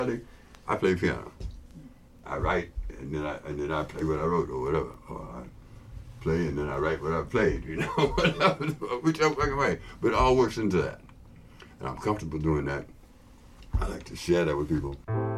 I play piano. I write, and then I play what I wrote or whatever. Or I play, and then I write what I played, whichever fucking way. But it all works into that. And I'm comfortable doing that. I like to share that with people.